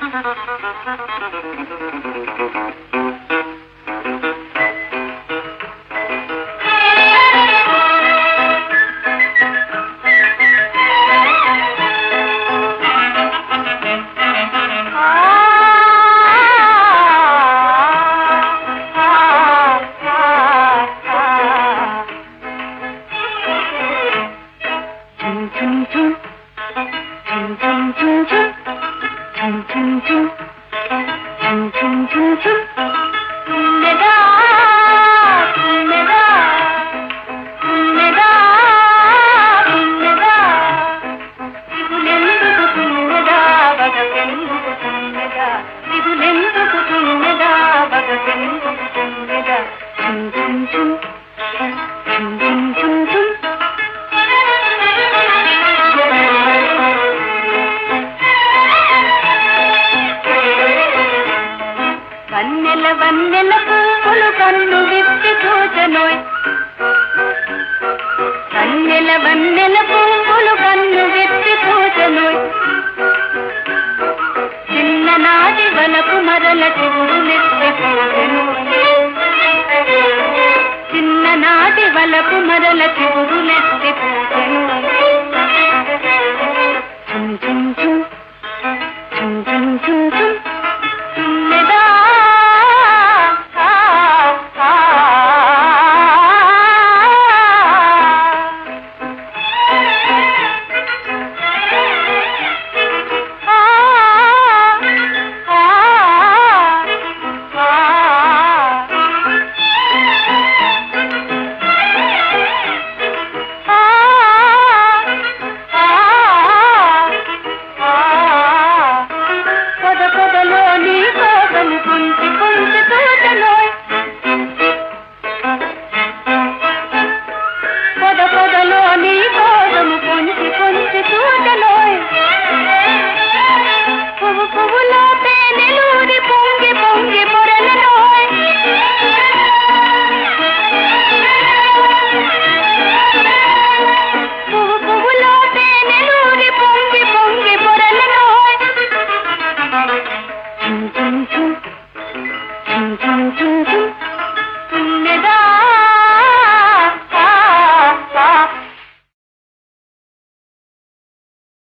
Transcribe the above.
వన్నెల వన్నెల పువ్వులు కన్ను విప్పి చూచెనోయ్, వన్నెల వన్నెల పువ్వులు కన్ను విప్పి చూచెనోయ్, చిన్ననాటి వలపు మరల చిగురులెత్తి పూచెనోయ్, చిన్ననాటి వలపు మరల చిగురులెత్తి పూచెనోయ్. చుమ్ చుమ్ చుమ్ చుమ్ చుమ్ చుమ్ చుమ్ తుమ్మెదా Chum chum chum.